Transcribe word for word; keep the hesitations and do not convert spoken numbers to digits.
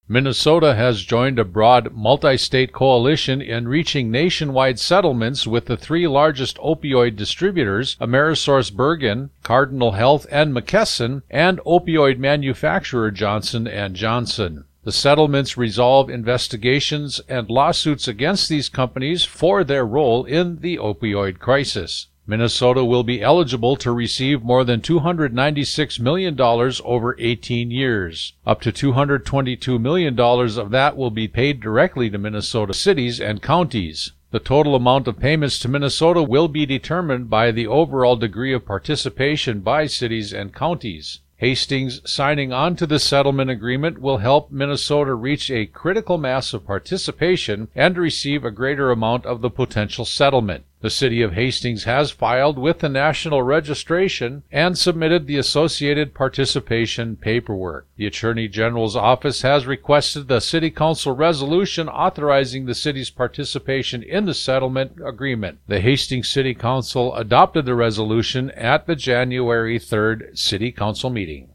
Minnesota has joined a broad multi-state coalition in reaching nationwide settlements with the three largest opioid distributors, AmerisourceBergen, Cardinal Health, and McKesson, and opioid manufacturer Johnson and Johnson. The settlements resolve investigations and lawsuits against these companies for their role in the opioid crisis. Minnesota will be eligible to receive more than two hundred ninety-six million dollars over eighteen years. Up to two hundred twenty-two million dollars of that will be paid directly to Minnesota cities and counties. The total amount of payments to Minnesota will be determined by the overall degree of participation by cities and counties. Hastings signing on to the settlement agreement will help Minnesota reach a critical mass of participation and receive a greater amount of the potential settlement. The city of Hastings has filed with the National Registration and submitted the associated participation paperwork. The Attorney General's office has requested the City Council resolution authorizing the city's participation in the settlement agreement. The Hastings City Council adopted the resolution at the January third City Council meeting.